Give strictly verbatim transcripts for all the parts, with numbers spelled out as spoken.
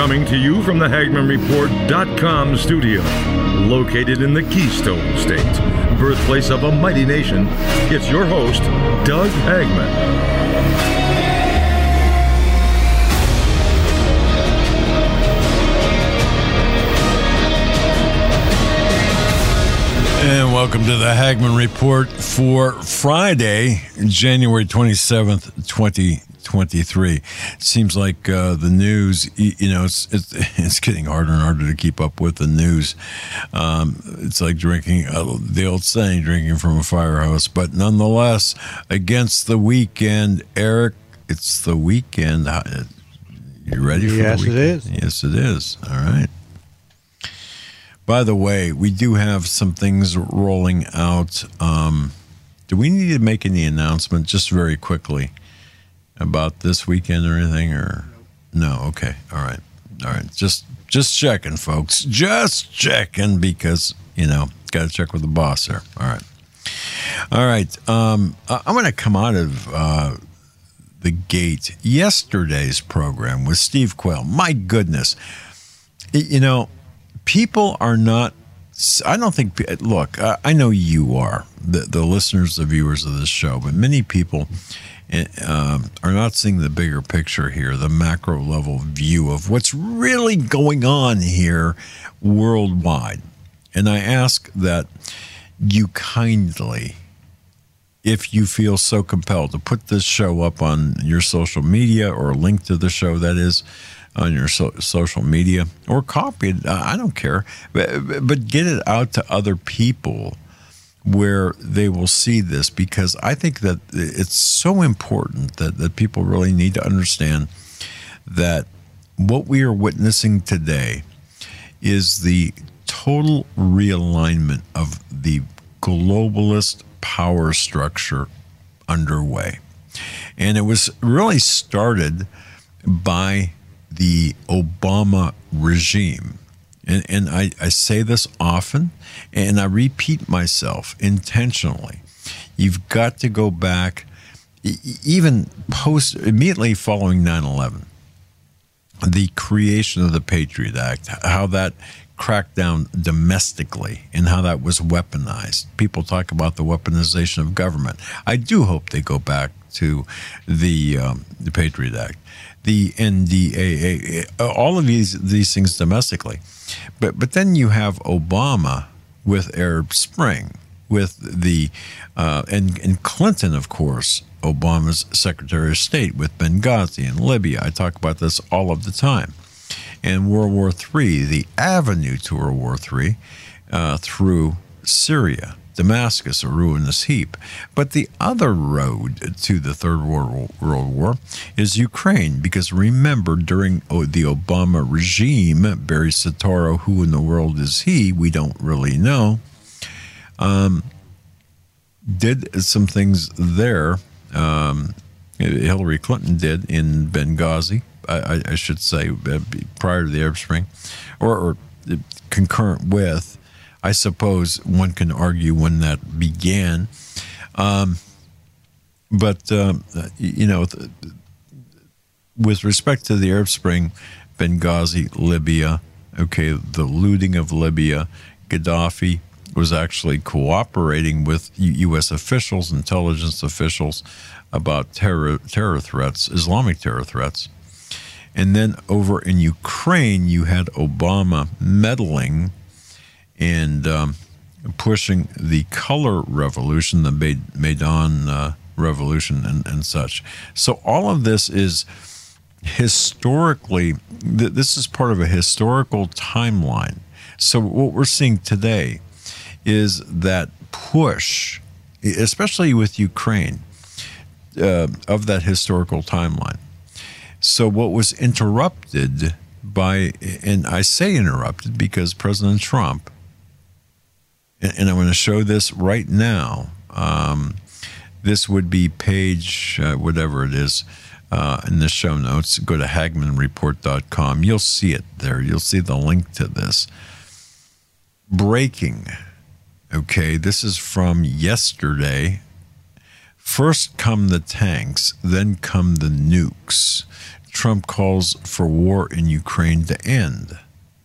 Coming to you from the Hagman Report dot com studio, located in the Keystone State, birthplace of a mighty nation, it's your host, Doug Hagman. And welcome to the Hagman Report for Friday, January twenty-seventh, twenty twenty-three. It seems like uh, the news, you know, it's, it's it's getting harder and harder to keep up with the news. Um, it's like drinking, uh, the old saying, drinking from a fire hose. But nonetheless, against the weekend, Eric, it's the weekend. You ready for yes, the weekend? Yes, it is. Yes, it is. All right. By the way, we do have some things rolling out. Um, do we need to make any announcement just very quickly about this weekend or anything? Or no? Okay. All right. All right. Just just checking, folks. Just checking because, you know, got to check with the boss there. All right. All right. Um, I'm going to come out of uh, the gate. Yesterday's program with Steve Quayle. My goodness. You know, people are not, I don't think, look, I know you are, the, the listeners, the viewers of this show, but many people um, are not seeing the bigger picture here, the macro level view of what's really going on here worldwide. And I ask that you kindly, if you feel so compelled, to put this show up on your social media or link to the show, that is, on your so- social media, or copy it. I don't care, but, but get it out to other people where they will see this, because I think that it's so important that, that people really need to understand that what we are witnessing today is the total realignment of the globalist power structure underway. And it was really started by the Obama regime. And, and I, I say this often, and I repeat myself intentionally. You've got to go back, even post, immediately following nine eleven, the creation of the Patriot Act, how that cracked down domestically and how that was weaponized. People talk about the weaponization of government. I do hope they go back to the um, the Patriot Act, the N D A A, all of these these things domestically. But but then you have Obama with Arab Spring, with the uh, and and Clinton, of course, Obama's Secretary of State, with Benghazi and Libya. I talk about this all of the time. And World War Three, the avenue to World War Three, uh, through Syria, Damascus, a ruinous heap. But the other road to the Third World War is Ukraine, because remember, during the Obama regime, Barry Soetoro, who in the world is he? We don't really know, um, did some things there. Um, Hillary Clinton did in Benghazi, I, I should say, prior to the Arab Spring, or, or concurrent with. I suppose one can argue when that began. Um, but, um, you know, th- with respect to the Arab Spring, Benghazi, Libya, okay, the looting of Libya, Gaddafi was actually cooperating with U S officials, intelligence officials, about terror, terror threats, Islamic terror threats. And then over in Ukraine, you had Obama meddling and um, pushing the color revolution, the Maidan uh, revolution, and, and such. So all of this is historically, th- this is part of a historical timeline. So what we're seeing today is that push, especially with Ukraine, uh, of that historical timeline. So what was interrupted by, and I say interrupted because President Trump, and I'm going to show this right now. Um, this would be page, uh, whatever it is, uh, in the show notes. Go to Hagman Report dot com. You'll see it there. You'll see the link to this. Breaking. Okay, this is from yesterday. First come the tanks, then come the nukes. Trump calls for war in Ukraine to end.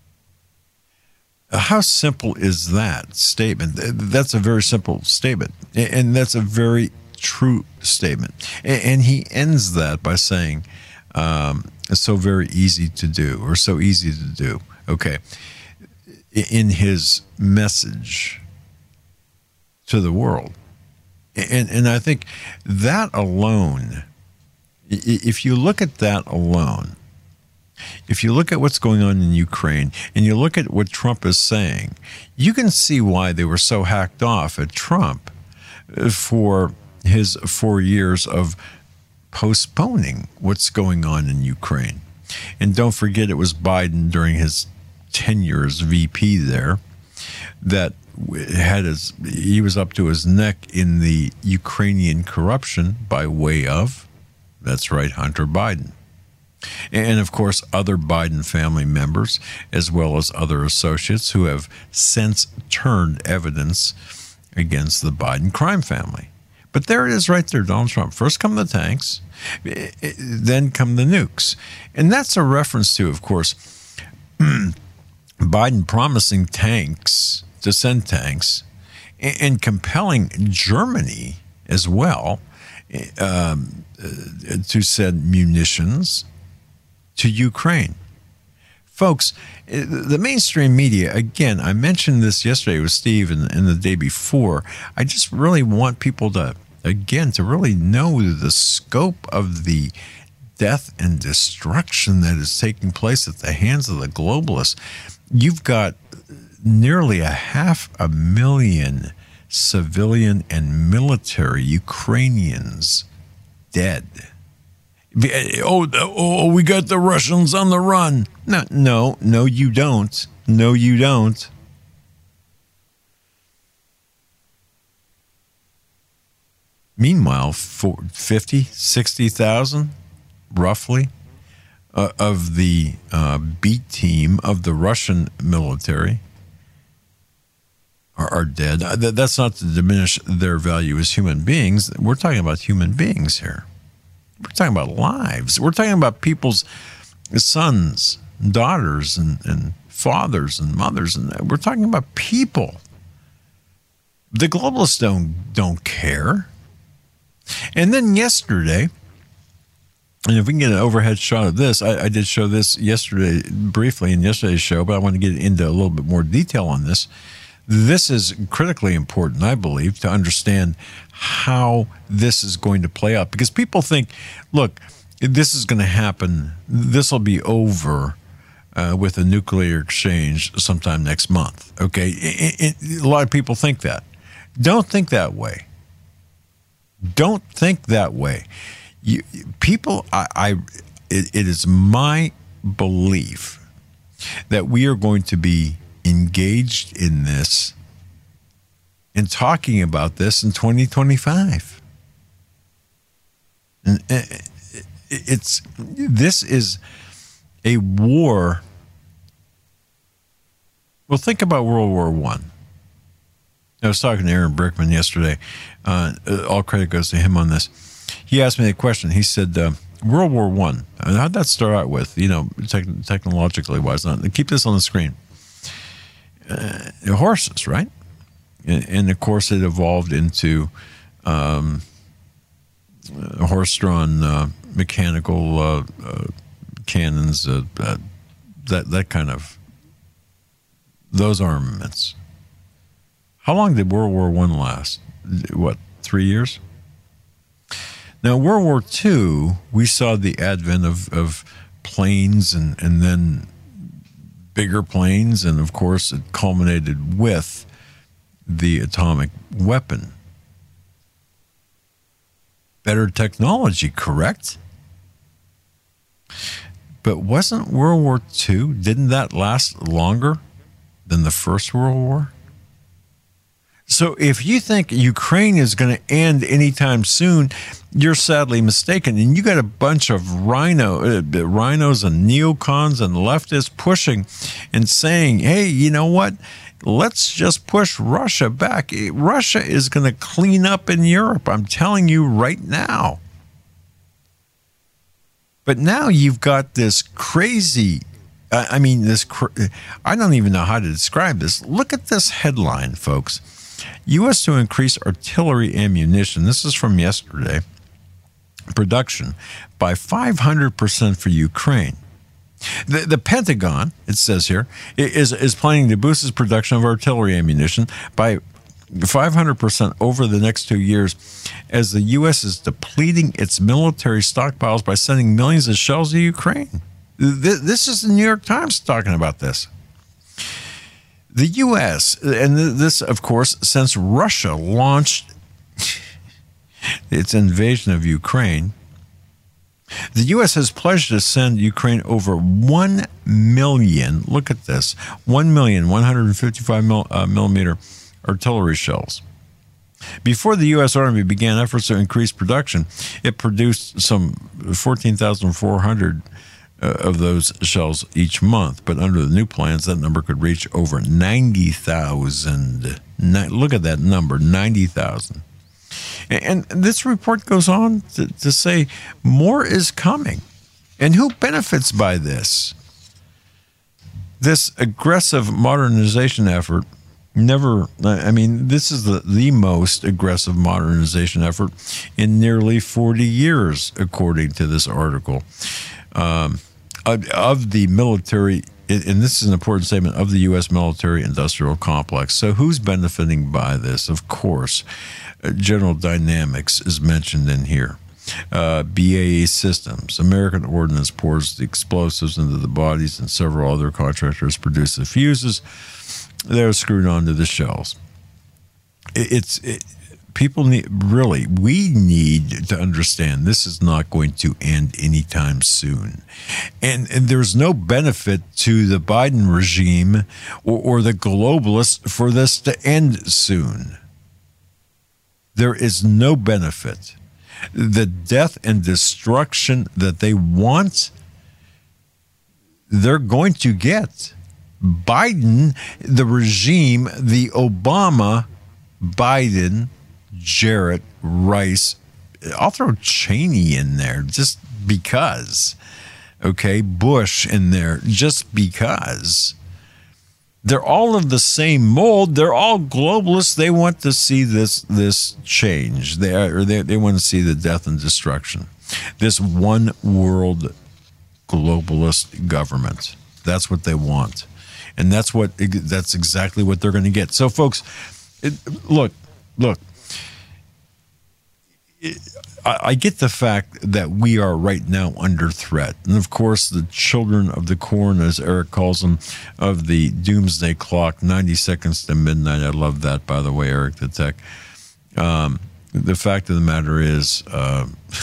How simple is that statement? That's a very simple statement, and that's a very true statement. And he ends that by saying, um, it's so very easy to do, or so easy to do. Okay. In his message to the world. And, and I think that alone, if you look at that alone, if you look at what's going on in Ukraine and you look at what Trump is saying, you can see why they were so hacked off at Trump for his four years of postponing what's going on in Ukraine. And don't forget, it was Biden during his tenure as V P there that had his, he was up to his neck in the Ukrainian corruption by way of, that's right, Hunter Biden. And, of course, other Biden family members, as well as other associates who have since turned evidence against the Biden crime family. But there it is right there, Donald Trump. First come the tanks, then come the nukes. And that's a reference to, of course, Biden promising tanks, to send tanks, and compelling Germany as well um, to send munitions to Ukraine. Folks, the mainstream media, again, I mentioned this yesterday with Steve and, and the day before. I just really want people to, again, to really know the scope of the death and destruction that is taking place at the hands of the globalists. You've got nearly a half a million civilian and military Ukrainians dead. Oh, oh, we got the Russians on the run. No, no, no, you don't. No, you don't. Meanwhile, for fifty, sixty thousand, roughly, uh, of the uh, B team of the Russian military are, are dead. That's not to diminish their value as human beings. We're talking about human beings here. We're talking about lives. We're talking about people's sons, daughters, and, and fathers and mothers. And we're talking about people. The globalists don't, don't care. And then yesterday, and if we can get an overhead shot of this, I, I did show this yesterday briefly in yesterday's show, but I want to get into a little bit more detail on this. This is critically important, I believe, to understand how this is going to play out. Because people think, look, this is going to happen, this will be over uh, with a nuclear exchange sometime next month. Okay? It, it, a lot of people think that. Don't think that way. Don't think that way. You, people, I, I it, it is my belief that we are going to be engaged in this and talking about this in twenty twenty-five. And it's this is a war. Well, think about World War One. I was talking to Aaron Brickman yesterday. Uh, all credit goes to him on this. He asked me a question. He said, uh, World War One. How'd that start out with, you know, tech- technologically wise? Not, keep this on the screen. Uh, horses, right? And, and, of course, it evolved into um, horse-drawn uh, mechanical uh, uh, cannons, uh, uh, that that kind of, those armaments. How long did World War One last? What, three years? Now, World War Two, we saw the advent of, of planes and, and then bigger planes, and of course it culminated with the atomic weapon. Better technology, correct? But wasn't World War Two, didn't that last longer than the First World War? So if you think Ukraine is going to end anytime soon, you're sadly mistaken. And you got a bunch of rhino, uh, rhinos and neocons and leftists pushing and saying, hey, you know what? Let's just push Russia back. Russia is going to clean up in Europe. I'm telling you right now. But now you've got this crazy, uh, I mean, this, cr- I don't even know how to describe this. Look at this headline, folks. U S to increase artillery ammunition. This is from yesterday. Production by five hundred percent for Ukraine. The, the Pentagon, it says here, is, is planning to boost its production of artillery ammunition by five hundred percent over the next two years as the U S is depleting its military stockpiles by sending millions of shells to Ukraine. This is the New York Times talking about this. The U S, and this, of course, since Russia launched its invasion of Ukraine, the U S has pledged to send Ukraine over one million, look at this, one million one hundred fifty-five mil, uh, millimeter artillery shells. Before the U S Army began efforts to increase production, it produced some fourteen thousand four hundred uh, of those shells each month. But under the new plans, that number could reach over ninety thousand. Look at that number, ninety thousand. And this report goes on to, to say more is coming. And who benefits by this? This aggressive modernization effort never, I mean, this is the, the most aggressive modernization effort in nearly forty years, according to this article. Um, of, of the military, and this is an important statement, of the U S military industrial complex. So who's benefiting by this? Of course, General Dynamics is mentioned in here. Uh, B A E Systems, American Ordnance pours the explosives into the bodies, and several other contractors produce the fuses. They're screwed onto the shells. It, it's it, people need, really, we need to understand this is not going to end anytime soon. And, and there's no benefit to the Biden regime or, or the globalists for this to end soon. There is no benefit. The death and destruction that they want, they're going to get. Biden, the regime, the Obama, Biden, Jarrett, Rice, I'll throw Cheney in there just because. Okay, Bush in there just because. They're all of the same mold. They're all globalists. They want to see this this change. They are, or they they want to see the death and destruction. This one world globalist government. That's what they want, and that's what that's exactly what they're going to get. So, folks, it, look, look. It, I, I get the fact that we are right now under threat. And of course, the children of the corn, as Eric calls them, of the doomsday clock, ninety seconds to midnight. I love that, by the way, Eric the Tech. Um, the fact of the matter is, uh,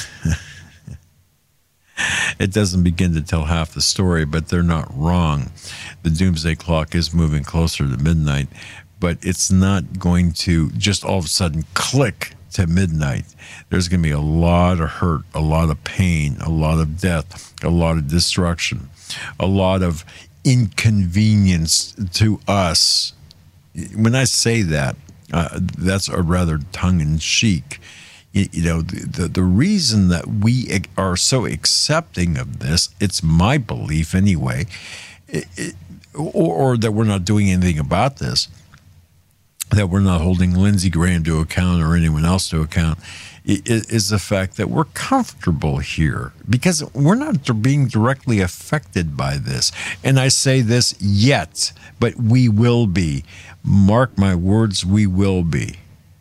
it doesn't begin to tell half the story, but they're not wrong. The doomsday clock is moving closer to midnight, but it's not going to just all of a sudden click to midnight. There's going to be a lot of hurt, a lot of pain, a lot of death, a lot of destruction, a lot of inconvenience to us. When I say that, uh, that's a rather tongue-in-cheek. You, you know, the, the, the reason that we are so accepting of this, it's my belief anyway, it, it, or, or that we're not doing anything about this, that we're not holding Lindsey Graham to account or anyone else to account, is the fact that we're comfortable here because we're not being directly affected by this. And I say this yet, but we will be. Mark my words, we will be.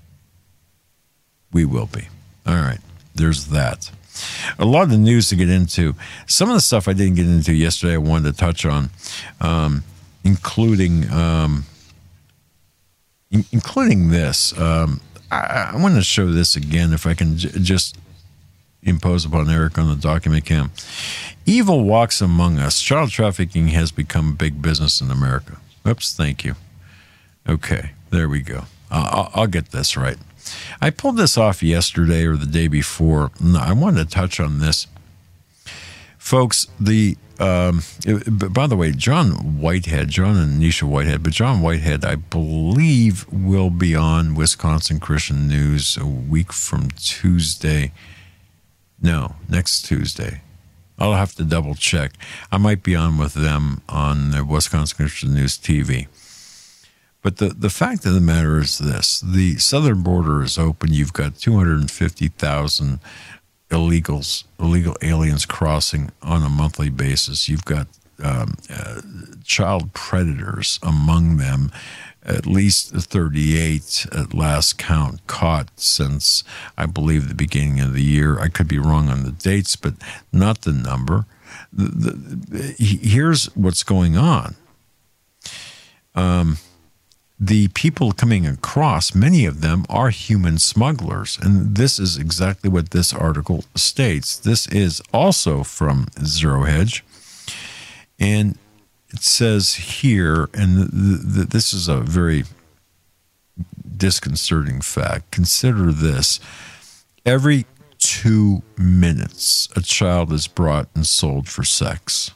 We will be. All right, there's that. A lot of the news to get into. Some of the stuff I didn't get into yesterday I wanted to touch on, um, including... Um, including this. Um, I, I want to show this again if I can j- just impose upon Eric on the document cam. Evil walks among us. Child trafficking has become big business in America. Oops, thank you. Okay, there we go. Uh, I'll, I'll get this right. I pulled this off yesterday or the day before. No, I wanted to touch on this. Folks, the Um, it, by the way, John Whitehead, John and Nisha Whitehead, but John Whitehead, I believe, will be on Wisconsin Christian News a week from Tuesday. No, next Tuesday. I'll have to double check. I might be on with them on the Wisconsin Christian News T V. But the, the fact of the matter is this. The southern border is open. You've got two hundred fifty thousand illegals, illegal aliens crossing on a monthly basis. You've got um, uh, child predators among them, at least thirty-eight at last count caught since, I believe, the beginning of the year. I could be wrong on the dates, but not the number. The, the, here's what's going on. Um, the people coming across, many of them are human smugglers. And this is exactly what this article states. This is also from Zero Hedge. And it says here, and the, the, this is a very disconcerting fact. Consider this. Every two minutes, a child is brought and sold for sex.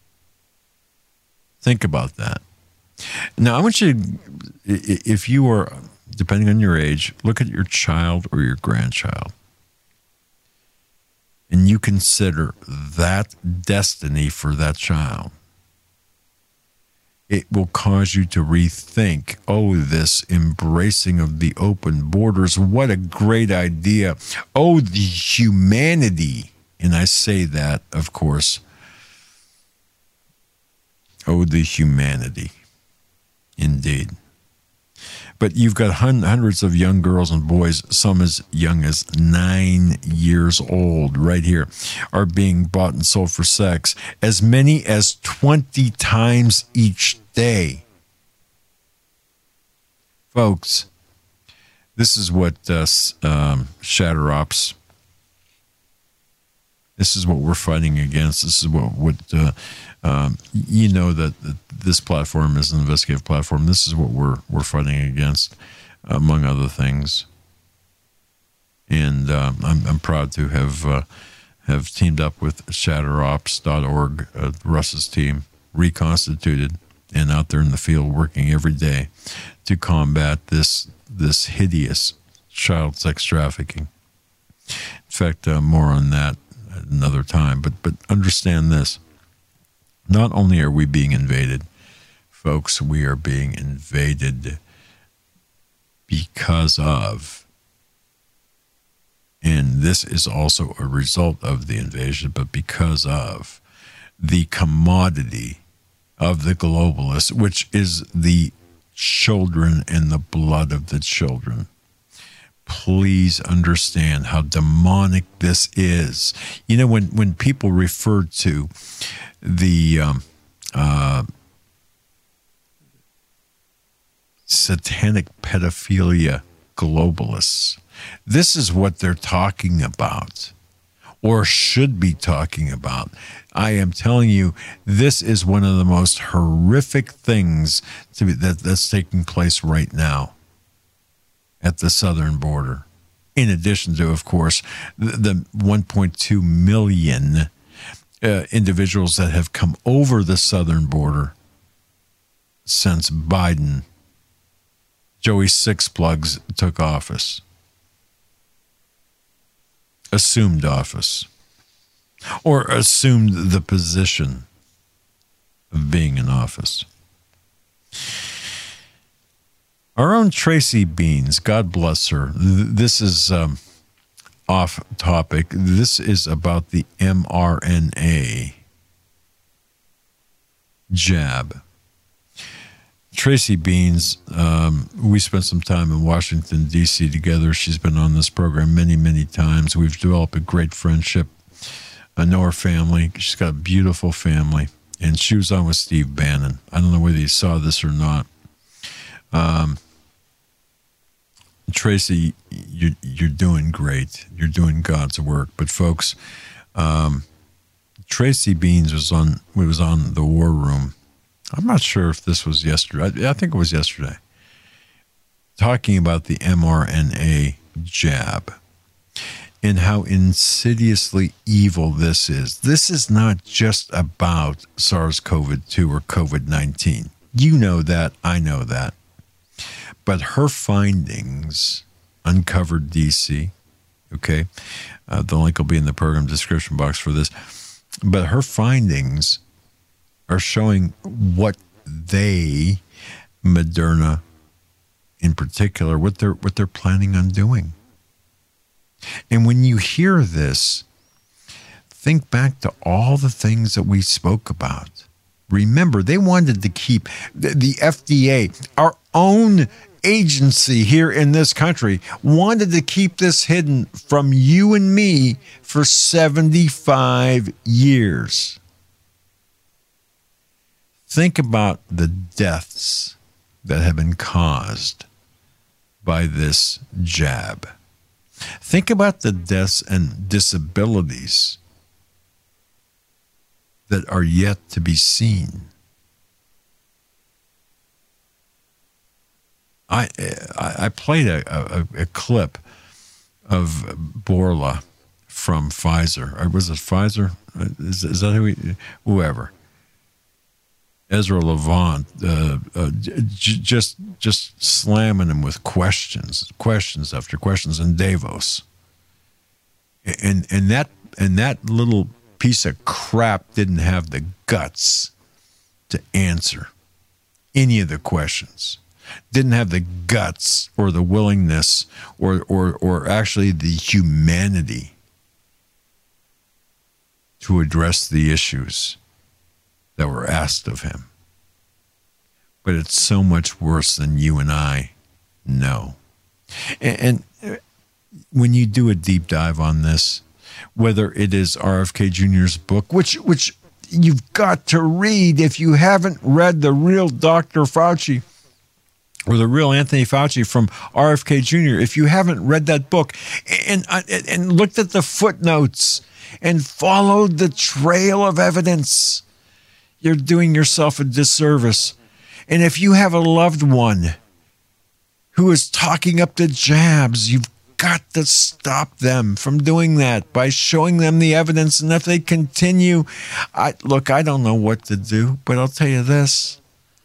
Think about that. Now, I want you to, if you are, depending on your age, look at your child or your grandchild. And you consider that destiny for that child. It will cause you to rethink, oh, this embracing of the open borders, what a great idea. Oh, the humanity. And I say that, of course. Oh, the humanity. Indeed. But you've got hun- hundreds of young girls and boys, some as young as nine years old, right here, are being bought and sold for sex, as many as twenty times each day. Folks, this is what uh, um, Shatter Ops, this is what we're fighting against. This is what, what uh, um, you know that this platform is an investigative platform. This is what we're we're fighting against, among other things. And uh, I'm I'm proud to have uh, have teamed up with shatter ops dot org, uh, Russ's team, reconstituted and out there in the field working every day to combat this this hideous child sex trafficking. In fact, uh, more on that another time. But but understand this. Not only are we being invaded, folks, we are being invaded because of, and this is also a result of the invasion, but because of the commodity of the globalists, which is the children and the blood of the children. Please understand how demonic this is. You know, when, when people refer to the um, uh, satanic pedophilia globalists, this is what they're talking about, or should be talking about. I am telling you, this is one of the most horrific things to be, that, that's taking place right now at the southern border. In addition to, of course, the, the one point two million uh, individuals that have come over the southern border since Biden, Joey Six Plugs, took office. Assumed office. Or assumed the position of being in office. Our own Tracy Beans, God bless her. This is um, off topic. This is about the M R N A jab. Tracy Beans, um, we spent some time in Washington, D C together. She's been on this program many, many times. We've developed a great friendship. I know her family. She's got a beautiful family. And she was on with Steve Bannon. I don't know whether you saw this or not. Um, Tracy, you're, you're doing great. You're doing God's work. But folks, um, Tracy Beans was on, was on the War Room. I'm not sure if this was yesterday. I, I think it was yesterday. Talking about the M R N A jab and how insidiously evil this is. This is not just about SARS-CoV two or COVID nineteen. You know that. I know that. But her findings, Uncovered D C, okay, uh, the link will be in the program description box for this. but her findings are showing what they, Moderna in particular, what they're what they're planning on doing. And when you hear this, think back to all the things that we spoke about. Remember, they wanted to keep the, the F D A, our own agency here in this country, wanted to keep this hidden from you and me for seventy-five years. Think about the deaths that have been caused by this jab. Think about the deaths and disabilities that are yet to be seen. I I played a, a, a clip of Bourla from Pfizer. Or was it Pfizer? Is, is that who he, whoever? Ezra Levant, uh, uh, j- just just slamming him with questions, questions after questions in Davos, and and that and that little piece of crap didn't have the guts to answer any of the questions. Didn't have the guts or the willingness or or or actually the humanity to address the issues that were asked of him. But it's so much worse than you and I know. And, and when you do a deep dive on this, whether it is R F K Junior's book, which which you've got to read if you haven't read The Real Doctor Fauci or The Real Anthony Fauci from R F K Junior, if you haven't read that book and, and, and looked at the footnotes and followed the trail of evidence, you're doing yourself a disservice. And if you have a loved one who is talking up the jabs, you've got to stop them from doing that by showing them the evidence. And if they continue, I, look, I don't know what to do, but I'll tell you this.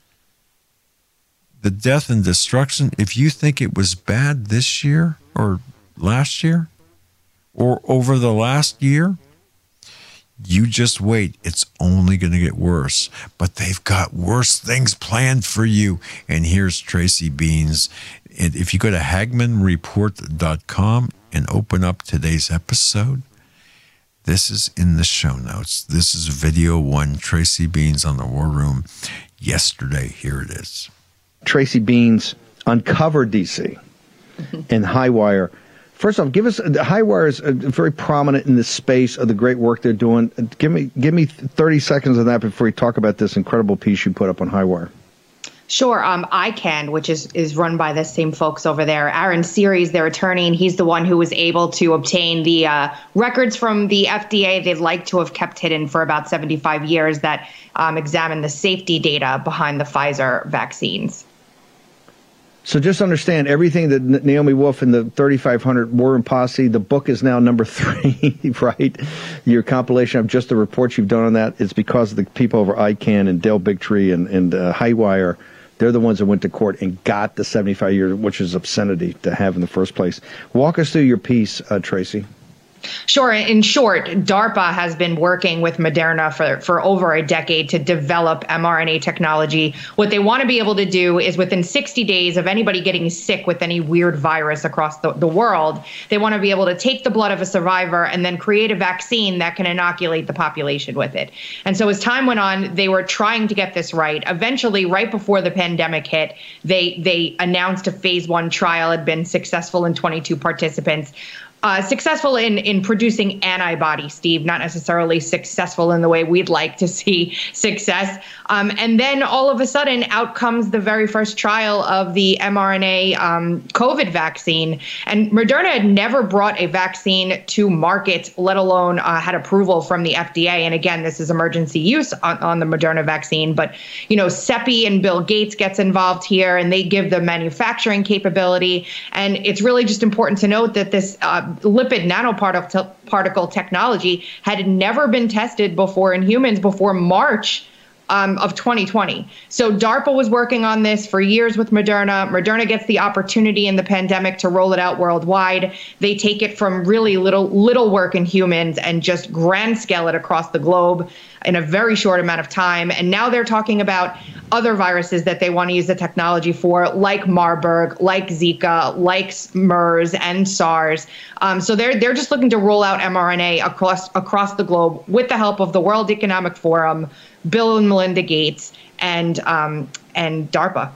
The death and destruction, if you think it was bad this year or last year or over the last year, you just wait. It's only going to get worse. But they've got worse things planned for you. And here's Tracy Beanz. And if you go to Hagmann Report dot com and open up today's episode, this is in the show notes. This is video one, Tracy Beanz on the War Room yesterday. Here it is. Tracy Beanz uncovered D C and Highwire. First off, give us Highwire is very prominent in the space of the great work they're doing. Give me give me thirty seconds of that before we talk about this incredible piece you put up on Highwire. Sure. Um, I C A N, which is, is run by the same folks over there. Aaron Series, their attorney, and he's the one who was able to obtain the uh, records from the F D A they'd like to have kept hidden for about seventy-five years that um, examine the safety data behind the Pfizer vaccines. So just understand everything that Naomi Wolf and the thirty-five hundred War Room Posse, the book is now number three, right? Your compilation of just the reports you've done on that, it's because of the people over I C A N and Dale Bigtree and, and uh, Highwire. They're the ones that went to court and got the seventy-five years, which is obscenity to have in the first place. Walk us through your piece, uh, Tracy. Sure. In short, DARPA has been working with Moderna for, for over a decade to develop mRNA technology. What they want to be able to do is within sixty days of anybody getting sick with any weird virus across the, the world, they want to be able to take the blood of a survivor and then create a vaccine that can inoculate the population with it. And so as time went on, they were trying to get this right. Eventually, right before the pandemic hit, they, they announced a phase one trial had been successful in twenty-two participants. Uh, successful in, in producing antibodies, Steve, not necessarily successful in the way we'd like to see success. Um, and then all of a sudden, out comes the very first trial of the mRNA um, COVID vaccine. And Moderna had never brought a vaccine to market, let alone uh, had approval from the F D A. And again, this is emergency use on, on the Moderna vaccine. But, you know, CEPI and Bill Gates gets involved here, and they give the manufacturing capability. And it's really just important to note that this uh, lipid nanoparticle particle technology had never been tested before in humans before March Um, of twenty twenty. So DARPA was working on this for years with Moderna. Moderna gets the opportunity in the pandemic to roll it out worldwide. They take it from really little little work in humans and just grand scale it across the globe in a very short amount of time. And now they're talking about other viruses that they want to use the technology for, like Marburg, like Zika, like MERS and SARS. Um, so they're they're just looking to roll out mRNA across across the globe with the help of the World Economic Forum, Bill and Melinda Gates, and um, and DARPA.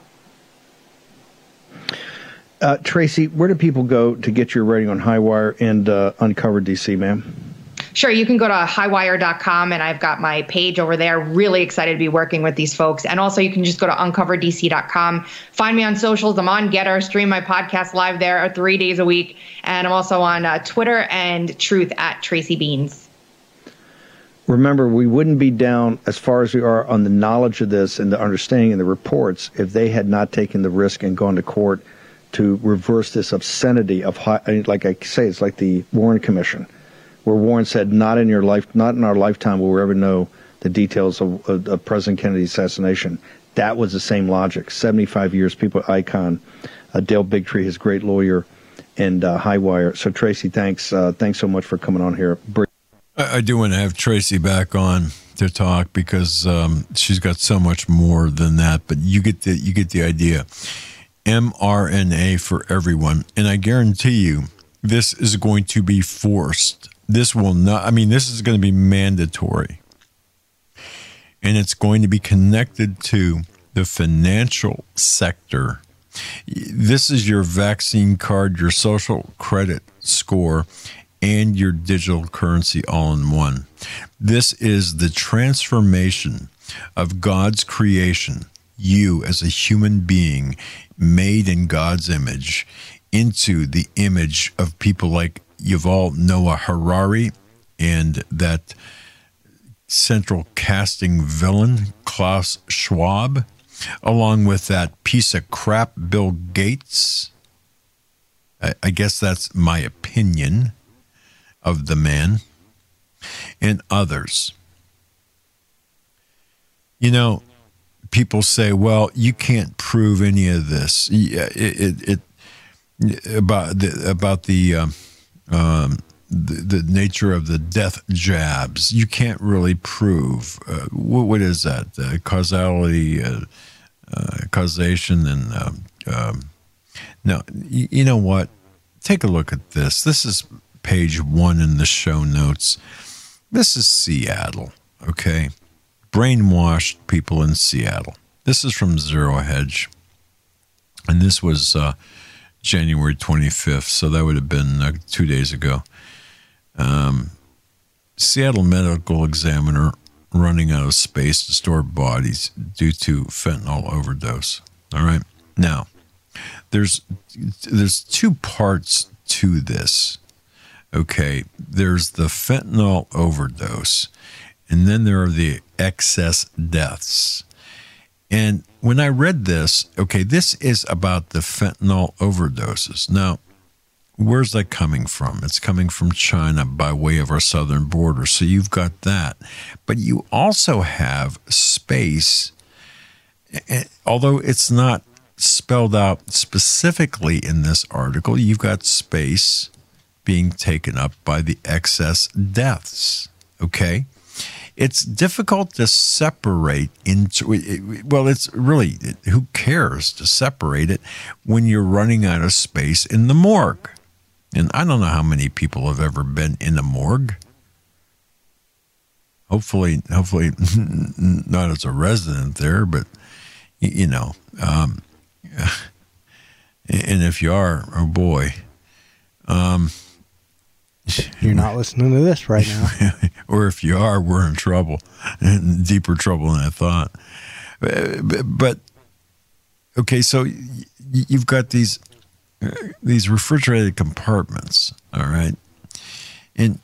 Uh, Tracy, where do people go to get your writing on Highwire and uh, Uncover D C, ma'am? Sure, you can go to highwire dot com, and I've got my page over there. Really excited to be working with these folks. And also, you can just go to uncover d c dot com. Find me on socials. I'm on Getter. Stream my podcast live there three days a week. And I'm also on uh, Twitter and Truth at Tracy Beans. Remember, we wouldn't be down as far as we are on the knowledge of this and the understanding of the reports if they had not taken the risk and gone to court to reverse this obscenity of, high, like I say, it's like the Warren Commission, where Warren said, not in your life, not in our lifetime will we ever know the details of, of, of President Kennedy's assassination. That was the same logic. seventy-five years, people at Icon, uh, Dale Bigtree, his great lawyer, and uh, Highwire. So, Tracy, thanks. Uh, thanks so much for coming on here. I, I do want to have Tracy back on to talk because um, she's got so much more than that. But you get the you get the idea. mRNA for everyone, and I guarantee you, this is going to be forced. This will not, I mean, this is going to be mandatory. And it's going to be connected to the financial sector. This is your vaccine card, your social credit score, and your digital currency all in one. This is the transformation of God's creation, you as a human being made in God's image, into the image of people like Yuval Noah Harari and that central casting villain, Klaus Schwab, along with that piece of crap, Bill Gates. I, I guess that's my opinion of the man, and others. You know, people say, well, you can't prove any of this. Yeah, it, it, it about the, about the, um, um, the, the nature of the death jabs. You can't really prove. Uh, what, what is that? Uh, causality, uh, uh, causation, and um, um, no. You, you know what? Take a look at this. This is page one in the show notes. This is Seattle, okay? Brainwashed people in Seattle. This is from Zero Hedge, and this was uh, January twenty-fifth, so that would have been uh, two days ago. Um, Seattle medical examiner running out of space to store bodies due to fentanyl overdose. All right. Now, there's there's two parts to this. Okay. There's the fentanyl overdose, and then there are the excess deaths. And when I read this, okay, this is about the fentanyl overdoses. Now, where's that coming from? It's coming from China by way of our southern border. So you've got that. But you also have space, although it's not spelled out specifically in this article, you've got space being taken up by the excess deaths. Okay? It's difficult to separate into, well, it's really, who cares to separate it when you're running out of space in the morgue? And I don't know how many people have ever been in a morgue. Hopefully, hopefully not as a resident there, but, you know, um, and if you are, oh boy. Um, You're not listening to this right now. Or if you are, we're in trouble, in deeper trouble than I thought. But, but okay, so you've got these these refrigerated compartments, all right? And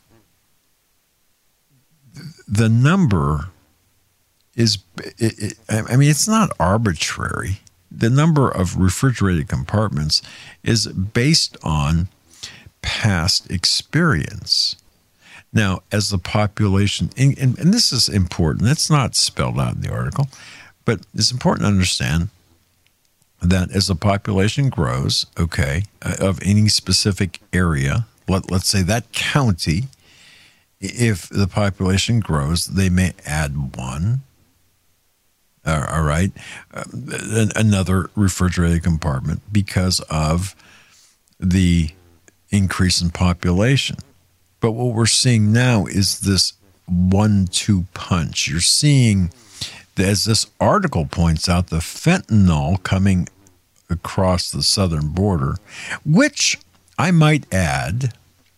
the number is, it, it, I mean, it's not arbitrary. The number of refrigerated compartments is based on past experience. Now, as the population, and, and, and this is important, it's not spelled out in the article, but it's important to understand that as the population grows, okay, uh, of any specific area, let, let's say that county, if the population grows, they may add one, uh, all right, uh, another refrigerated compartment because of the increase in population. But what we're seeing now is this one two punch. You're seeing, as this article points out, the fentanyl coming across the southern border, which I might add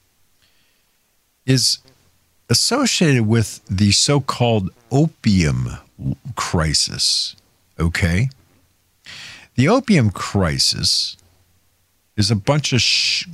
is associated with the so-called opium crisis, okay? The opium crisis is a bunch of sh-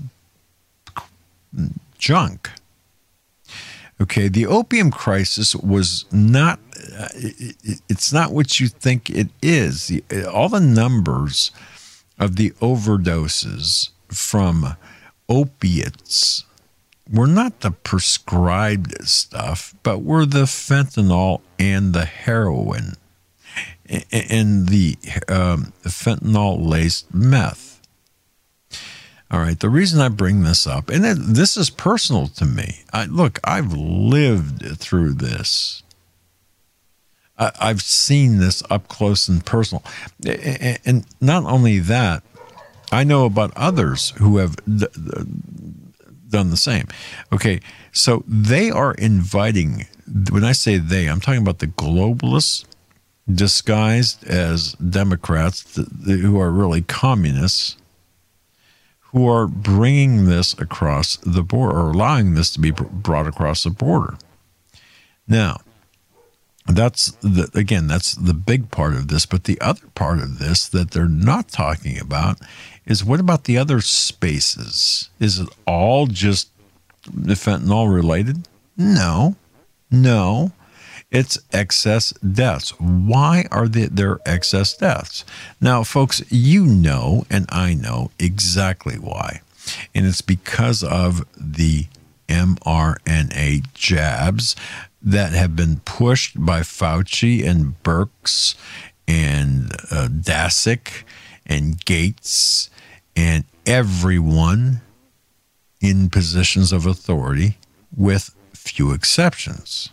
junk. Okay, the opium crisis was not, uh, it, it's not what you think it is. The, all the numbers of the overdoses from opiates were not the prescribed stuff, but were the fentanyl and the heroin and the um, fentanyl-laced meth. All right, the reason I bring this up, and this is personal to me. I, look, I've lived through this. I, I've seen this up close and personal. And not only that, I know about others who have d- d- done the same. Okay, so they are inviting, when I say they, I'm talking about the globalists disguised as Democrats th- th- who are really communists, who are bringing this across the border, or allowing this to be brought across the border. Now, that's the, again, that's the big part of this. But the other part of this that they're not talking about is, what about the other spaces? Is it all just fentanyl related? No, no. It's excess deaths. Why are there, there excess deaths? Now, folks, you know, and I know exactly why. And it's because of the mRNA jabs that have been pushed by Fauci and Birx and uh, Dasick and Gates and everyone in positions of authority, with few exceptions.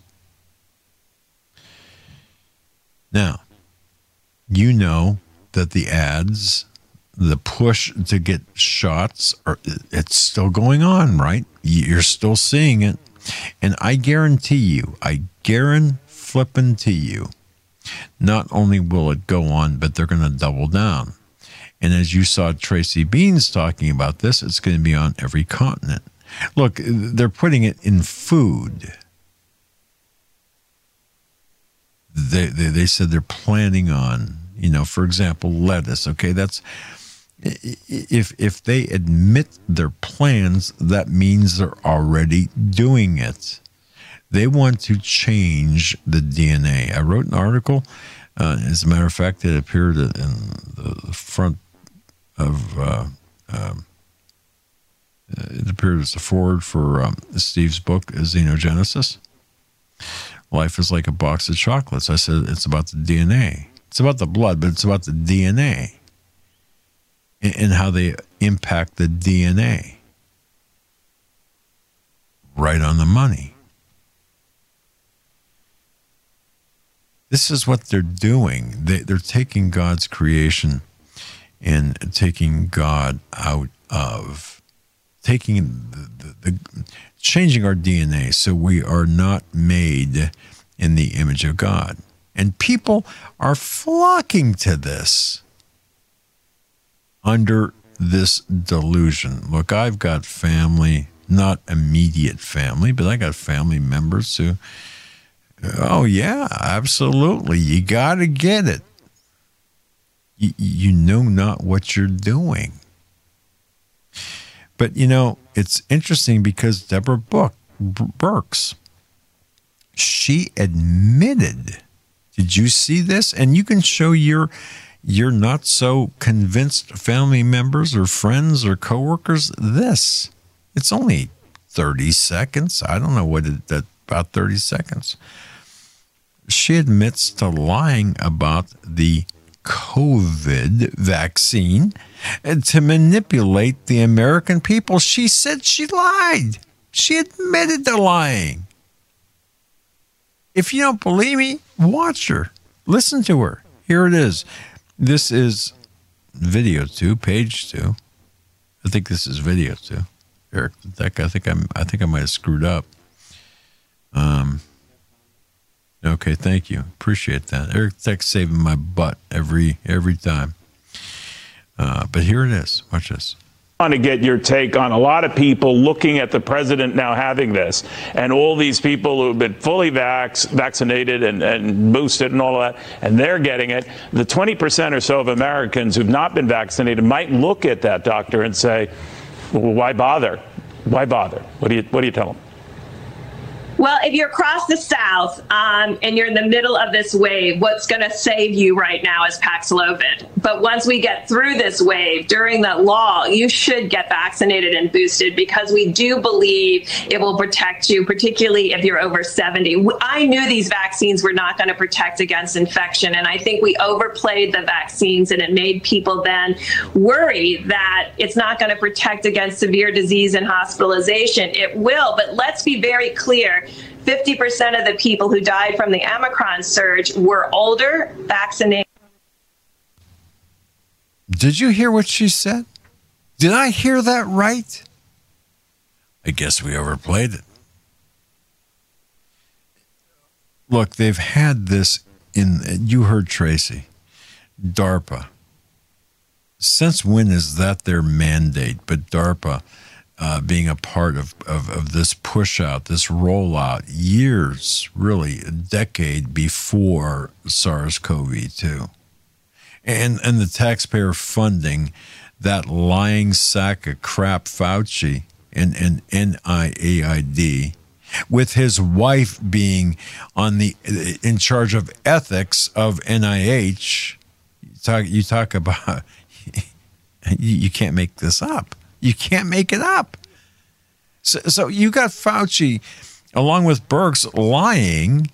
Now, you know that the ads, the push to get shots, are, it's still going on, right? You're still seeing it. And I guarantee you, I guarantee you, not only will it go on, but they're going to double down. And as you saw Tracy Beans talking about this, it's going to be on every continent. Look, they're putting it in food. They, they they said they're planning on, you know, for example, lettuce. Okay, that's, if if they admit their plans, that means they're already doing it. They want to change the D N A. I wrote an article. Uh, as a matter of fact, it appeared in the front of. Uh, um, it appeared as a forward for um, Steve's book, Xenogenesis. Life is like a box of chocolates. I said it's about the D N A. It's about the blood, but it's about the D N A and how they impact the D N A. Right on the money. This is what they're doing. They, they're taking God's creation and taking God out of, taking the, the, the changing our D N A so we are not made in the image of God. And people are flocking to this under this delusion. Look, I've got family, not immediate family, but I got family members who, oh yeah, absolutely, you got to get it. You, you know not what you're doing. But, you know, it's interesting because Deborah Book, Birx, she admitted, did you see this? And you can show your your not so convinced family members or friends or coworkers this. It's only thirty seconds. I don't know what it, that about thirty seconds. She admits to lying about the COVID vaccine and to manipulate the American people. She said she lied. She admitted to lying. If you don't believe me, watch her. Listen to her. Here it is. This is video two, page two. I think this is video two. Eric, I think I'm. I think I might have screwed up. Um. Okay, thank you. Appreciate that. Eric Tech's saving my butt every every time. Uh, but here it is. Watch this. I want to get your take on a lot of people looking at the president now having this, and all these people who have been fully vax, vaccinated and, and boosted and all of that, and they're getting it. The twenty percent or so of Americans who've not been vaccinated might look at that doctor and say, well, why bother? Why bother? What do you, what do you tell them? Well, if you're across the South um, and you're in the middle of this wave, what's going to save you right now is Paxlovid. But once we get through this wave, during that lull, you should get vaccinated and boosted because we do believe it will protect you, particularly if you're over seventy. I knew these vaccines were not going to protect against infection, and I think we overplayed the vaccines, and it made people then worry that it's not going to protect against severe disease and hospitalization. It will, but let's be very clear. fifty percent of the people who died from the Omicron surge were older, vaccinated. Did you hear what she said? Did I hear that right? I guess we overplayed it. Look, they've had this in, you heard Tracy, DARPA. Since when is that their mandate? But DARPA, Uh, being a part of, of, of this push out, this rollout, years, really a decade before SARS-C o V two. And, and the taxpayer funding that lying sack of crap Fauci and, and N I A I D, with his wife being on the in charge of ethics of N I H. You talk, you talk about, you, you can't make this up. You can't make it up. So, so you got Fauci, along with Birx, lying,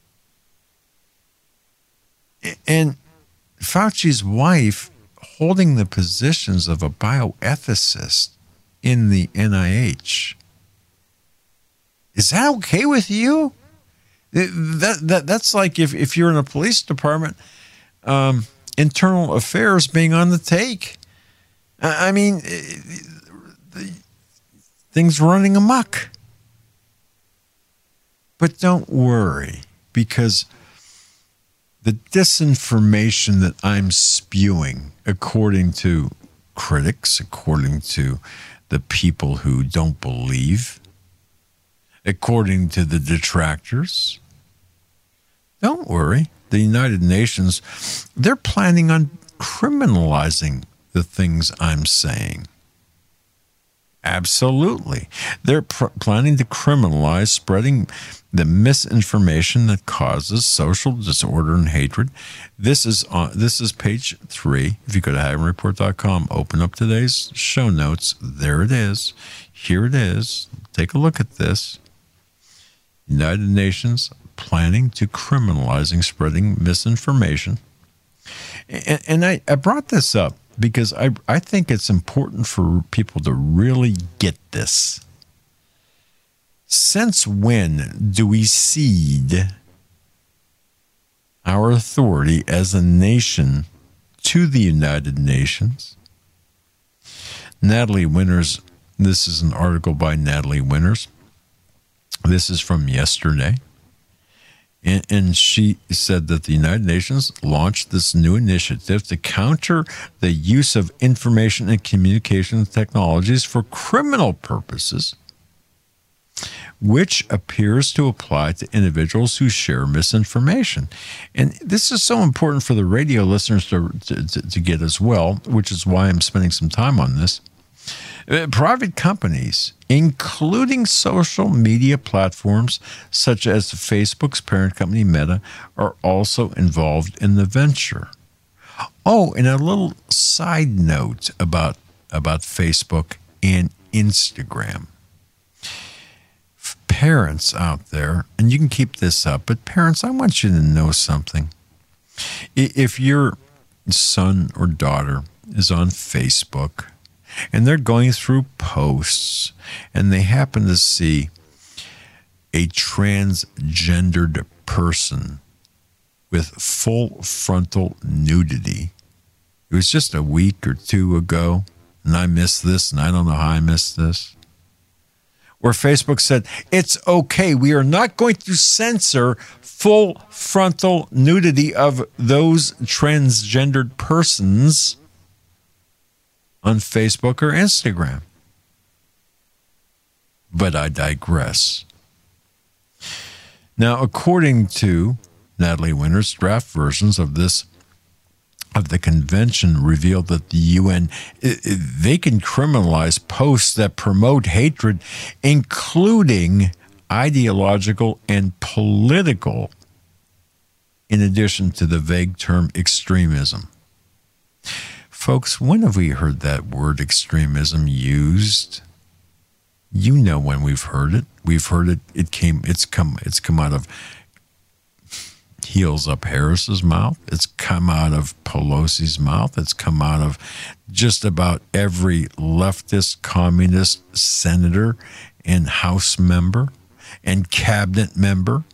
and Fauci's wife holding the positions of a bioethicist in the N I H. Is that okay with you? That that that's like if, if you're in a police department, um, internal affairs being on the take. I mean, things running amok. But don't worry, because the disinformation that I'm spewing, according to critics, according to the people who don't believe, according to the detractors, don't worry. The United Nations, they're planning on criminalizing the things I'm saying. Absolutely. They're pr- planning to criminalize spreading the misinformation that causes social disorder and hatred. This is on, this is page three. If you go to Hagman Report dot com, open up today's show notes. There it is. Here it is. Take a look at this. United Nations planning to criminalizing spreading misinformation. And, and I, I brought this up because I, I think it's important for people to really get this. Since when do we cede our authority as a nation to the United Nations? Natalie Winters, this is an article by Natalie Winters. This is from yesterday. And, and she said that the United Nations launched this new initiative to counter the use of information and communication technologies for criminal purposes, which appears to apply to individuals who share misinformation. And this is so important for the radio listeners to, to, to get as well, which is why I'm spending some time on this. Uh, private companies, including social media platforms such as Facebook's parent company Meta, are also involved in the venture. Oh, and a little side note about, about Facebook and Instagram. parents out there, and you can keep this up, but parents, I want you to know something. If your son or daughter is on Facebook and they're going through posts and they happen to see a transgendered person with full frontal nudity, it was just a week or two ago, and I missed this, and I don't know how I missed this, where Facebook said, it's okay, we are not going to censor full frontal nudity of those transgendered persons on Facebook or Instagram. But I digress. Now, according to Natalie Winters, draft versions of this of the convention revealed that the U N, they can criminalize posts that promote hatred, including ideological and political, in addition to the vague term extremism. Folks, when have we heard that word extremism used? You know when we've heard it. We've heard it. It came. It's come. It's come out of Heels Up Harris's mouth. It's come out of Pelosi's mouth. It's come out of just about every leftist, communist senator and House member and cabinet member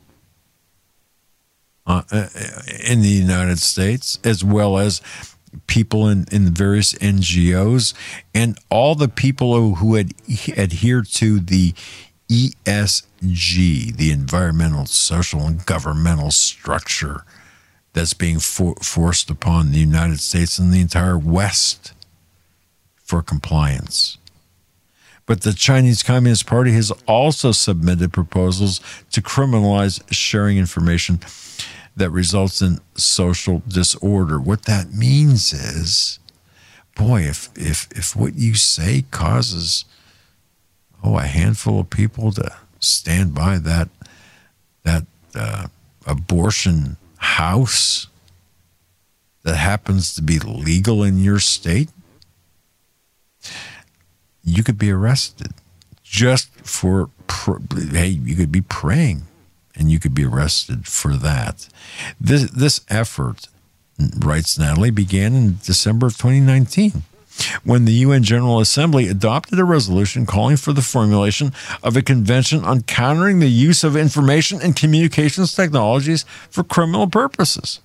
uh, in the United States, as well as people in, in various N G Os and all the people who, who had adhered to the E S G, the environmental, social, and governmental structure that's being for, forced upon the United States and the entire West for compliance. But the Chinese Communist Party has also submitted proposals to criminalize sharing information that results in social disorder. What that means is, boy, if if if what you say causes oh, a handful of people to stand by that that uh, abortion house that happens to be legal in your state, you could be arrested just for, hey, you could be praying and you could be arrested for that. This, this effort, writes Natalie, began in December of twenty nineteen. When the U N General Assembly adopted a resolution calling for the formulation of a convention on countering the use of information and communications technologies for criminal purposes.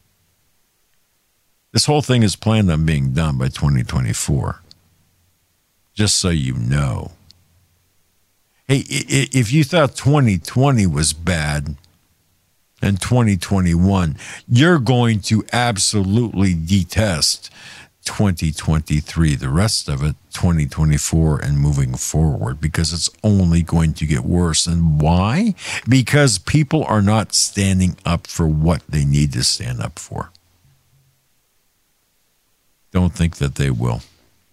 This whole thing is planned on being done by twenty twenty-four. Just so you know. Hey, if you thought twenty twenty was bad and twenty twenty-one, you're going to absolutely detest twenty twenty-three, the rest of it, twenty twenty-four and moving forward, because it's only going to get worse. And why? Because people are not standing up for what they need to stand up for. Don't think that they will.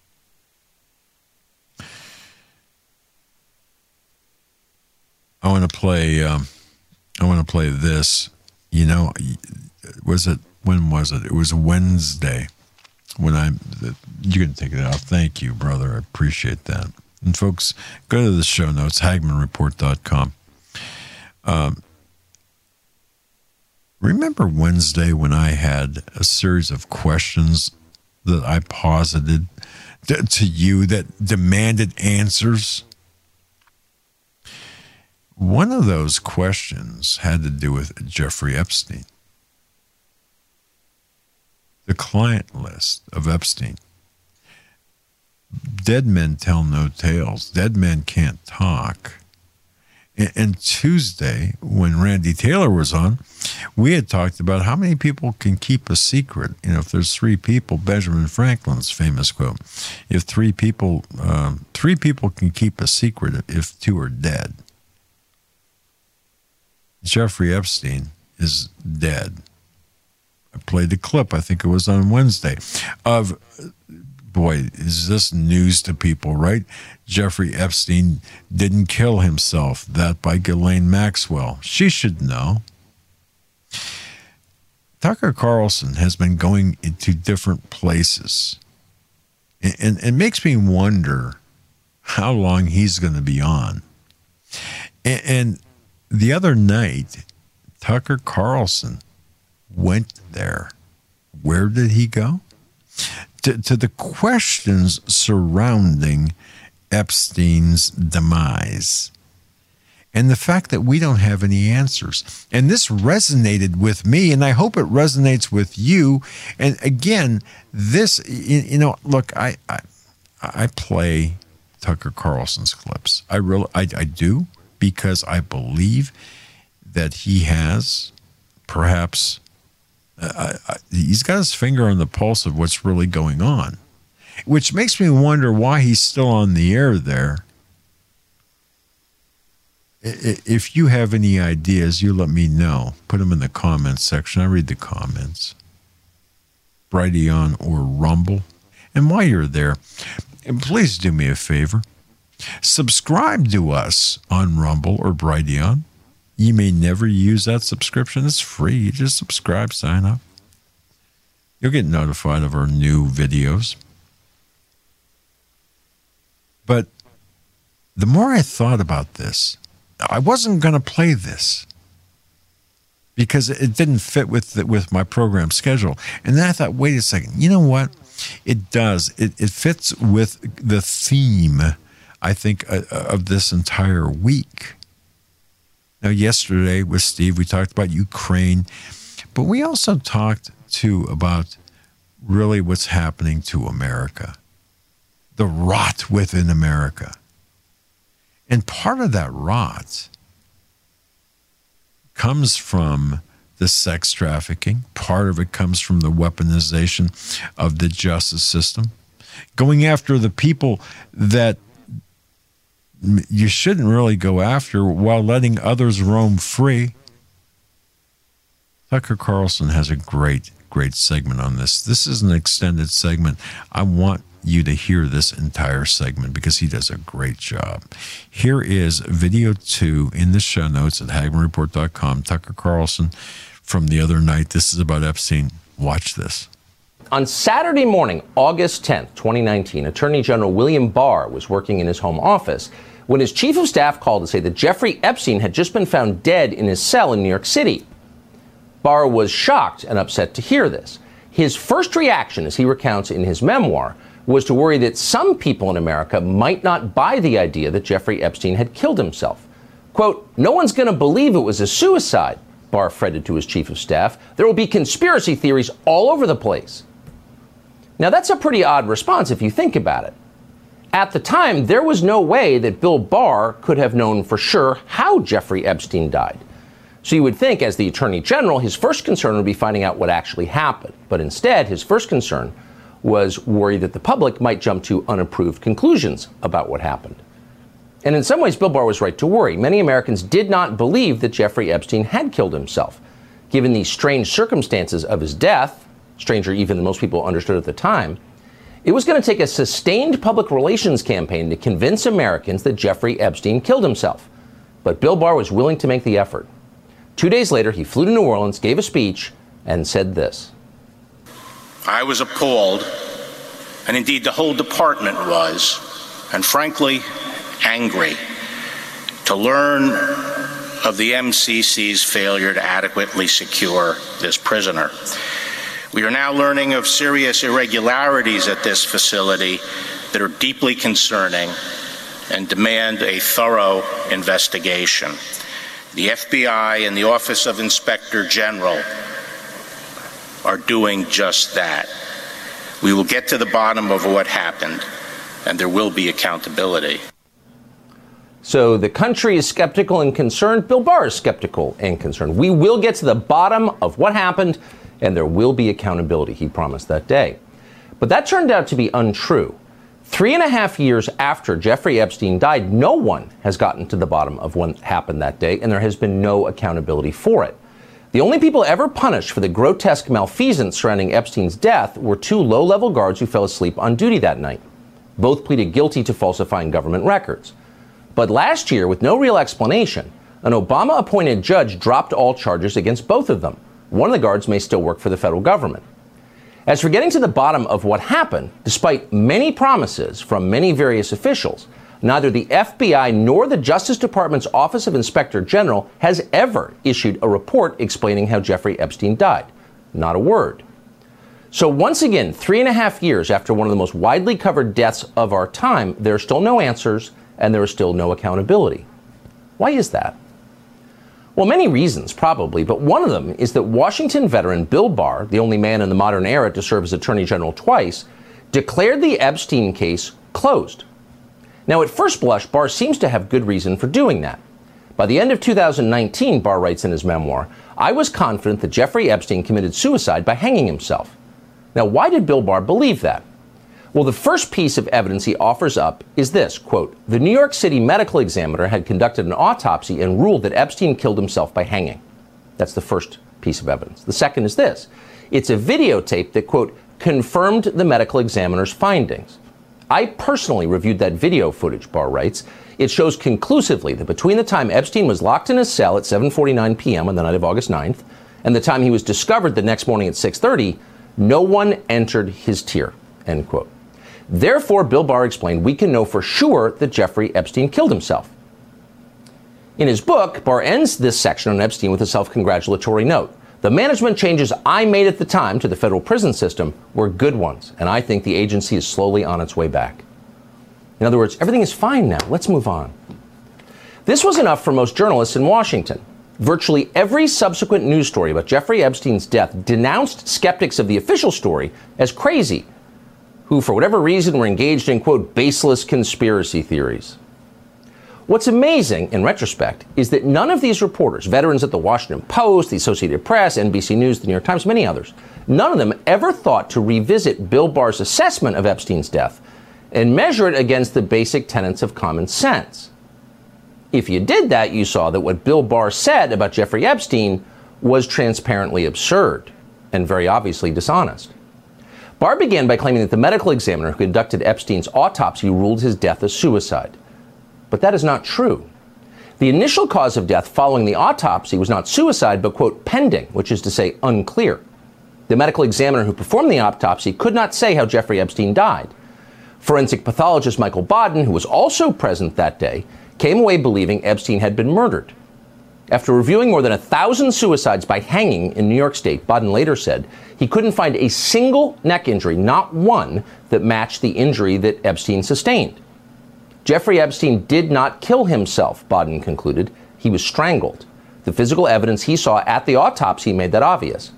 I want to play, um, I want to play this. You know, was it, when was it? It was Wednesday. When I'm, you can take it out. Thank you, brother. I appreciate that. And folks, go to the show notes, Hagmann Report dot com. Um, remember Wednesday when I had a series of questions that I posited to, to you that demanded answers? One of those questions had to do with Jeffrey Epstein. The client list of Epstein. Dead men tell no tales. Dead men can't talk. And, and Tuesday, when Randy Taylor was on, we had talked about how many people can keep a secret. You know, if there's three people, Benjamin Franklin's famous quote, if three people, um, three people can keep a secret if two are dead. Jeffrey Epstein is dead. I played the clip, I think it was on Wednesday, of, boy, is this news to people, right? Jeffrey Epstein didn't kill himself. That by Ghislaine Maxwell. She should know. Tucker Carlson has been going into different places. And, and it makes me wonder how long he's going to be on. And, and the other night, Tucker Carlson went there. Where did he go? To, to the questions surrounding Epstein's demise. And the fact that we don't have any answers. And this resonated with me, and I hope it resonates with you. And again, this, you know, look, I I, I play Tucker Carlson's clips. I really, I, I do, because I believe that he has perhaps, uh, I, he's got his finger on the pulse of what's really going on, which makes me wonder why he's still on the air there. If you have any ideas, you let me know. Put them in the comments section. I read the comments. Brighteon or Rumble. And while you're there, please do me a favor. Subscribe to us on Rumble or Brighteon. You may never use that subscription. It's free. You just subscribe, sign up. You'll get notified of our new videos. But the more I thought about this, I wasn't going to play this because it didn't fit with the, with my program schedule. And then I thought, wait a second, you know what? It does. It, it fits with the theme, I think, uh, of this entire week. Now, yesterday with Steve, we talked about Ukraine, but we also talked, too, about really what's happening to America, the rot within America. And part of that rot comes from the sex trafficking. Part of it comes from the weaponization of the justice system. Going after the people that you shouldn't really go after while letting others roam free. Tucker Carlson has a great, great segment on this. This is an extended segment. I want you to hear this entire segment because he does a great job. Here is video two in the show notes at Hagmann Report dot com. Tucker Carlson from the other night. This is about Epstein. Watch this. On Saturday morning, August tenth, twenty nineteen, Attorney General William Barr was working in his home office when his chief of staff called to say that Jeffrey Epstein had just been found dead in his cell in New York City. Barr was shocked and upset to hear this. His first reaction, as he recounts in his memoir, was to worry that some people in America might not buy the idea that Jeffrey Epstein had killed himself. Quote, "No one's going to believe it was a suicide," Barr fretted to his chief of staff. "There will be conspiracy theories all over the place." Now, that's a pretty odd response if you think about it. At the time, there was no way that Bill Barr could have known for sure how Jeffrey Epstein died. So you would think, as the Attorney General, his first concern would be finding out what actually happened. But instead, his first concern was worried that the public might jump to unapproved conclusions about what happened. And in some ways, Bill Barr was right to worry. Many Americans did not believe that Jeffrey Epstein had killed himself. Given the strange circumstances of his death, stranger even than most people understood at the time, it was going to take a sustained public relations campaign to convince Americans that Jeffrey Epstein killed himself. But Bill Barr was willing to make the effort. Two days later, he flew to New Orleans, gave a speech, and said this. I was appalled, and indeed the whole department was, and frankly, angry, to learn of the M C C's failure to adequately secure this prisoner. We are now learning of serious irregularities at this facility that are deeply concerning and demand a thorough investigation. The F B I and the Office of Inspector General are doing just that. We will get to the bottom of what happened, and there will be accountability. So the country is skeptical and concerned. Bill Barr is skeptical and concerned. We will get to the bottom of what happened, and there will be accountability, he promised that day. But that turned out to be untrue. Three and a half years after Jeffrey Epstein died, no one has gotten to the bottom of what happened that day, and there has been no accountability for it. The only people ever punished for the grotesque malfeasance surrounding Epstein's death were two low-level guards who fell asleep on duty that night. Both pleaded guilty to falsifying government records. But last year, with no real explanation, an Obama-appointed judge dropped all charges against both of them. One of the guards may still work for the federal government. As for getting to the bottom of what happened, despite many promises from many various officials, neither the F B I nor the Justice Department's Office of Inspector General has ever issued a report explaining how Jeffrey Epstein died. Not a word. So once again, three and a half years after one of the most widely covered deaths of our time, there are still no answers and there is still no accountability. Why is that? Well, many reasons, probably, but one of them is that Washington veteran Bill Barr, the only man in the modern era to serve as Attorney General twice, declared the Epstein case closed. Now, at first blush, Barr seems to have good reason for doing that. By the end of two thousand nineteen, Barr writes in his memoir, "I was confident that Jeffrey Epstein committed suicide by hanging himself." Now, why did Bill Barr believe that? Well, the first piece of evidence he offers up is this, quote, "The New York City medical examiner had conducted an autopsy and ruled that Epstein killed himself by hanging." That's the first piece of evidence. The second is this. It's a videotape that, quote, "confirmed the medical examiner's findings." I personally reviewed that video footage, Barr writes. It shows conclusively that between the time Epstein was locked in his cell at seven forty-nine p.m. on the night of August ninth and the time he was discovered the next morning at six thirty, no one entered his tier, end quote. Therefore, Bill Barr explained, we can know for sure that Jeffrey Epstein killed himself. In his book, Barr ends this section on Epstein with a self-congratulatory note. The management changes I made at the time to the federal prison system were good ones, and I think the agency is slowly on its way back. In other words, everything is fine now. Let's move on. This was enough for most journalists in Washington. Virtually every subsequent news story about Jeffrey Epstein's death denounced skeptics of the official story as crazy, who, for whatever reason, were engaged in, quote, baseless conspiracy theories. What's amazing, in retrospect, is that none of these reporters, veterans at the Washington Post, the Associated Press, N B C News, the New York Times, many others, none of them ever thought to revisit Bill Barr's assessment of Epstein's death and measure it against the basic tenets of common sense. If you did that, you saw that what Bill Barr said about Jeffrey Epstein was transparently absurd and very obviously dishonest. Barr began by claiming that the medical examiner who conducted Epstein's autopsy ruled his death a suicide. But that is not true. The initial cause of death following the autopsy was not suicide, but, quote, pending, which is to say unclear. The medical examiner who performed the autopsy could not say how Jeffrey Epstein died. Forensic pathologist Michael Baden, who was also present that day, came away believing Epstein had been murdered. After reviewing more than a thousand suicides by hanging in New York State, Baden later said he couldn't find a single neck injury, not one, that matched the injury that Epstein sustained. Jeffrey Epstein did not kill himself, Baden concluded. He was strangled. The physical evidence he saw at the autopsy made that obvious.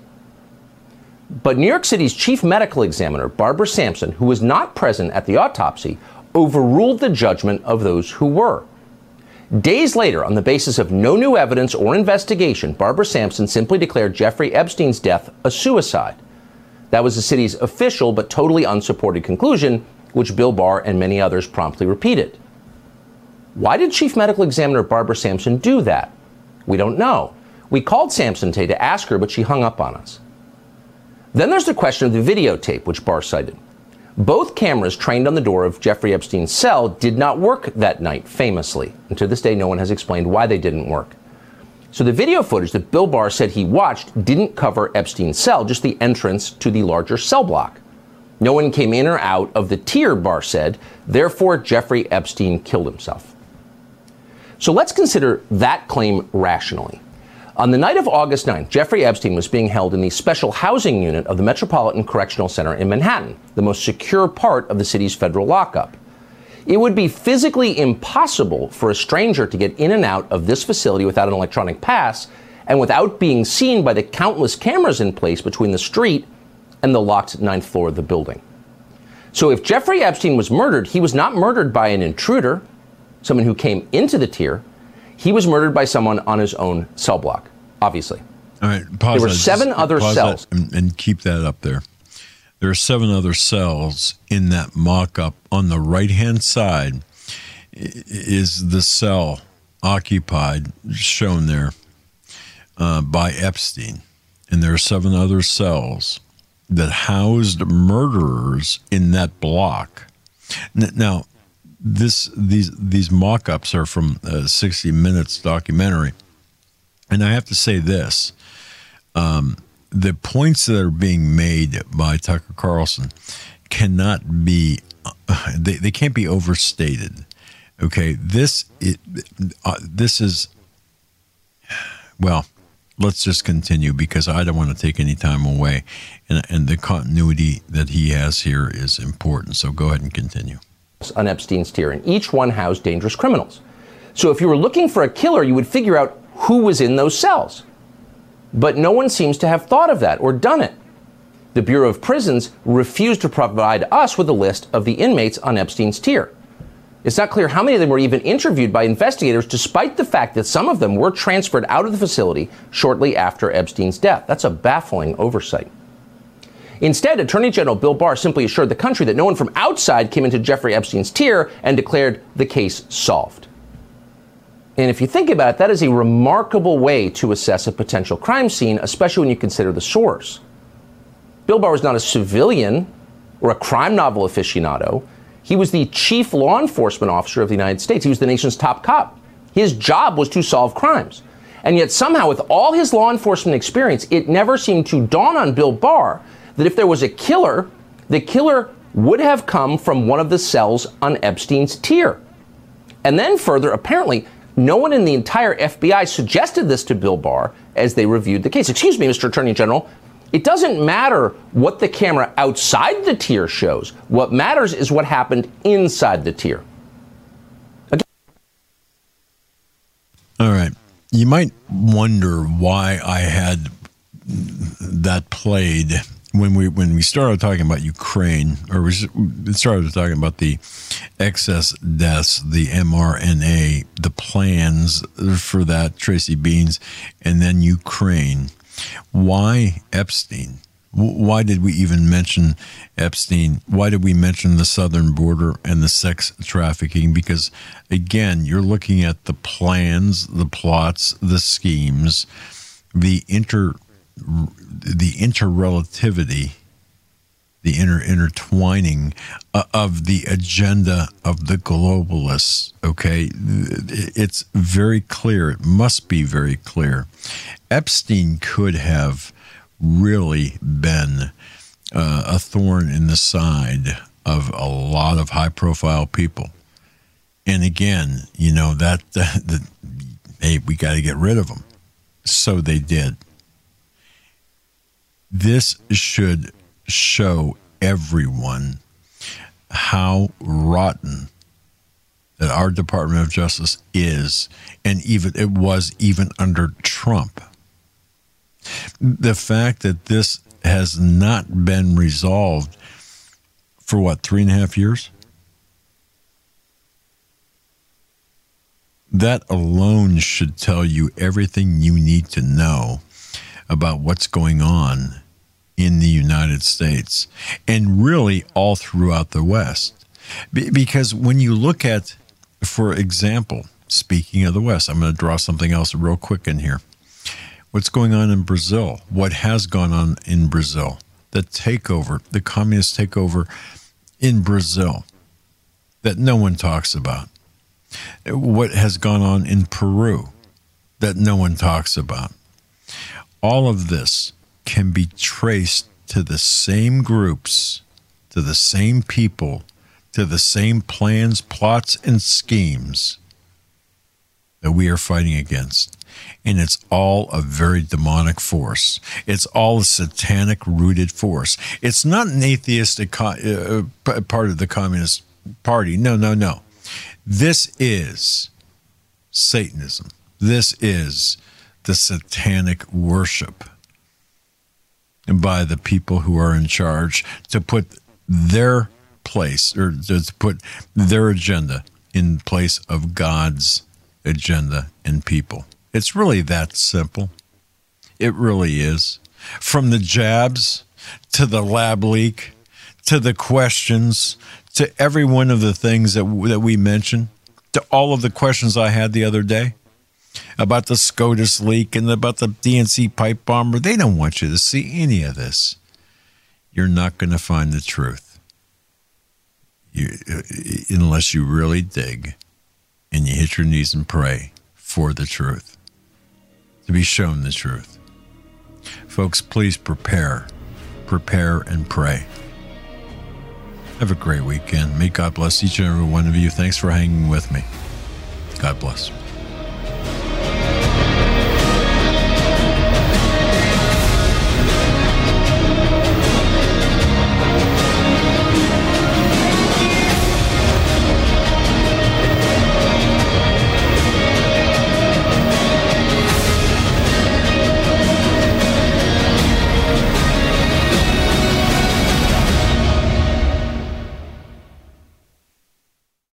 But New York City's chief medical examiner, Barbara Sampson, who was not present at the autopsy, overruled the judgment of those who were. Days later, on the basis of no new evidence or investigation, Barbara Sampson simply declared Jeffrey Epstein's death a suicide. That was the city's official but totally unsupported conclusion, which Bill Barr and many others promptly repeated. Why did Chief Medical Examiner Barbara Sampson do that? We don't know. We called Sampson today to ask her, but she hung up on us. Then there's the question of the videotape, which Barr cited. Both cameras trained on the door of Jeffrey Epstein's cell did not work that night, famously. And to this day, no one has explained why they didn't work. So the video footage that Bill Barr said he watched didn't cover Epstein's cell, just the entrance to the larger cell block. No one came in or out of the tier, Barr said. Therefore, Jeffrey Epstein killed himself. So let's consider that claim rationally. On the night of August ninth, Jeffrey Epstein was being held in the special housing unit of the Metropolitan Correctional Center in Manhattan, the most secure part of the city's federal lockup. It would be physically impossible for a stranger to get in and out of this facility without an electronic pass and without being seen by the countless cameras in place between the street and the locked ninth floor of the building. So if Jeffrey Epstein was murdered, he was not murdered by an intruder, someone who came into the tier. He was murdered by someone on his own cell block, obviously. All right, pause there were that. seven Just other pause cells. that and, and keep that up there. There are seven other cells in that mock-up. On the right-hand side is the cell occupied, shown there, uh, by Epstein. And there are seven other cells that housed murderers in that block. Now, this these these mock-ups are from a sixty minutes documentary. And I have to say this, um, the points that are being made by Tucker Carlson cannot be, uh, they, they can't be overstated. Okay, this it, uh, this is, well, let's just continue because I don't want to take any time away, and and the continuity that he has here is important. So go ahead and continue. On Epstein's tier, and each one housed dangerous criminals. So if you were looking for a killer, you would figure out who was in those cells. But no one seems to have thought of that or done it. The Bureau of Prisons refused to provide us with a list of the inmates on Epstein's tier. It's not clear how many of them were even interviewed by investigators, despite the fact that some of them were transferred out of the facility shortly after Epstein's death. That's a baffling oversight. Instead, Attorney General Bill Barr simply assured the country that no one from outside came into Jeffrey Epstein's tier and declared the case solved. And if you think about it, that is a remarkable way to assess a potential crime scene, especially when you consider the source. Bill Barr was not a civilian or a crime novel aficionado. He was the chief law enforcement officer of the United States. He was the nation's top cop. His job was to solve crimes. And yet somehow, with all his law enforcement experience, it never seemed to dawn on Bill Barr that if there was a killer, the killer would have come from one of the cells on Epstein's tier. And then further, apparently, no one in the entire F B I suggested this to Bill Barr as they reviewed the case. Excuse me, Mister Attorney General. It doesn't matter what the camera outside the tier shows. What matters is what happened inside the tier. Again. All right. You might wonder why I had that played when we when we started talking about Ukraine, or we started talking about the excess deaths, the M R N A, the plans for that, Tracy Beans, and then Ukraine. Why Epstein? Why did we even mention Epstein? Why did we mention the southern border and the sex trafficking? Because, again, you're looking at the plans, the plots, the schemes, the inter, the interrelativity, the inter intertwining uh, of the agenda of the globalists. Okay, it's very clear. It must be very clear. Epstein could have really been uh, a thorn in the side of a lot of high-profile people. And again, you know, that, uh, the, hey, we got to get rid of them. So they did. This should show everyone how rotten that our Department of Justice is, and even it was even under Trump. The fact that this has not been resolved for what, three and a half years? That alone should tell you everything you need to know about what's going on in the United States and really all throughout the West. Be- because when you look at, for example, speaking of the West, I'm going to draw something else real quick in here. What's going on in Brazil? What has gone on in Brazil? The takeover, the communist takeover in Brazil that no one talks about. What has gone on in Peru that no one talks about. All of this can be traced to the same groups, to the same people, to the same plans, plots, and schemes that we are fighting against. And it's all a very demonic force. It's all a satanic-rooted force. It's not an atheistic co- uh, part of the Communist Party. No, no, no. This is Satanism. This is the satanic worship by the people who are in charge to put their place, or to put their agenda in place of God's agenda and people. It's really that simple. It really is. From the jabs to the lab leak to the questions to every one of the things that that we mentioned, to all of the questions I had the other day about the SCOTUS leak and about the D N C pipe bomber. They don't want you to see any of this. You're not going to find the truth you, unless you really dig and you hit your knees and pray for the truth, to be shown the truth. Folks, please prepare. Prepare and pray. Have a great weekend. May God bless each and every one of you. Thanks for hanging with me. God bless.